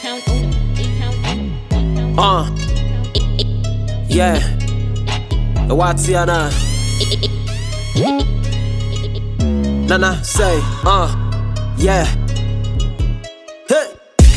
Yeah. What's your name? Nana say, yeah. Hey,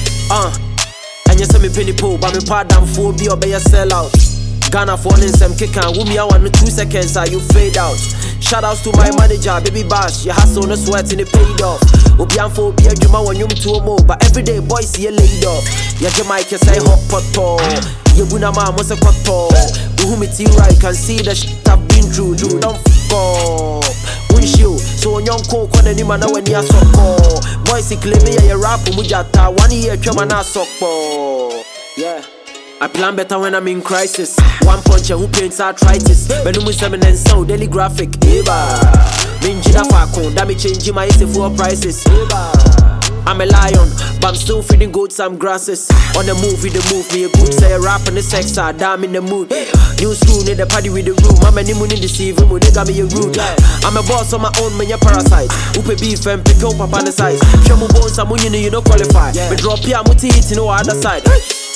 and you say me penny pool, but me pardon for be or be a sellout. Ghana falling some kick and woo me I want 2 seconds, you fade out. Shout outs to my manager, baby Bash. You hustle no sweat and it paid off. Obianfo be a juma when you to a mo, but every day boys see a laid off. Ya Jamaica say hot pot. You buna ma must a quato. Who me tea right can see the shit I've been through. Don't fuck up. Windshield, so on young coke on any man when you so boys see claim me a rap mujata 1 year chama na sokpo. Yeah. I plan better when I'm in crisis. One puncher who paints arthritis. Benumu semen and sound daily graphic. Eba. Minjida fakon, that me changing my AC for prices. Eba. I'm a lion, but I'm still feeding goats some grasses. On the move, with the move, me a good say a rap and the sex are damn in the mood. New school, need the party with the room. I'm a new in the CV, they got me a rude. I'm a boss on my own, man, you parasite. Upe beef and pick up on the size. Shamu bones, I'm winning, you don't qualify. Me drop here, muti hit, you know, other side.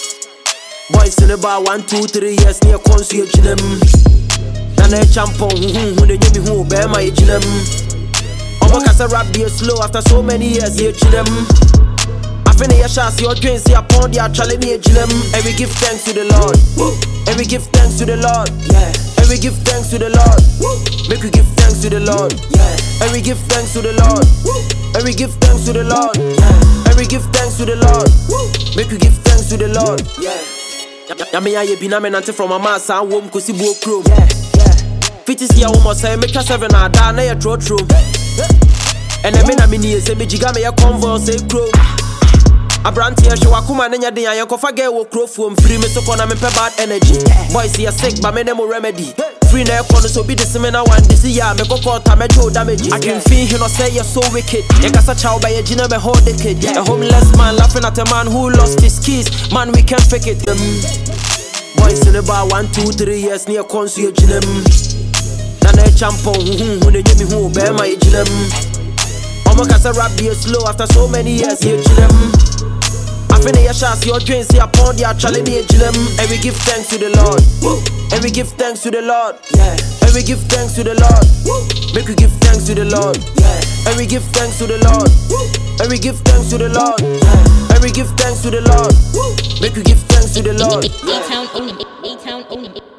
Boys in about 1, 2, 3 years near concierge them. Nana champon, who they give me who bear my age them. Omakasa rap be slow after so many years, here them. I finish your shots, your dreams, see upon the actually me them. And we give thanks to the Lord. And we give thanks to the Lord. Yeah. And we give thanks to the Lord. Make we give thanks to the Lord. Yeah. And we give thanks to the Lord. And we give thanks to the Lord. Yeah. And we give thanks to the Lord. Make we give thanks to the Lord. Yeah. Yami ya bina me nante from a massa wom kosi bo krom. Fiti si ya wo mo say me twa 7 ada na ye trotro. And me na me ni say me jiga me ye convo say krom. Abranti ya show akuma na nya den ya kofa ge wo krofo mfiri me so kona me pe bad energy. Boys ya sick but me no remedy. Free na ekono so be this me na one this year me go call damage damage. I can feel you no say you're so wicked. You kasa chow by jina me hold the kid. A homeless man laughing at a man who lost his keys. Man we can fake it. Boys in about 1, 2, 3 years near concierge them. Nana champon who they give me who bear my them. Omakasa rap be slow after so many years here them. I finish your shots, your dreams, see upon the actually me them. And we give thanks to the Lord. And we give thanks to the Lord. Yeah. And we give thanks to the Lord. Make we give thanks to the Lord. Yeah. And we give thanks to the Lord. And we give thanks to the Lord. Yeah. And we give thanks to the Lord. Make we give thanks to the Lord. A-Town only.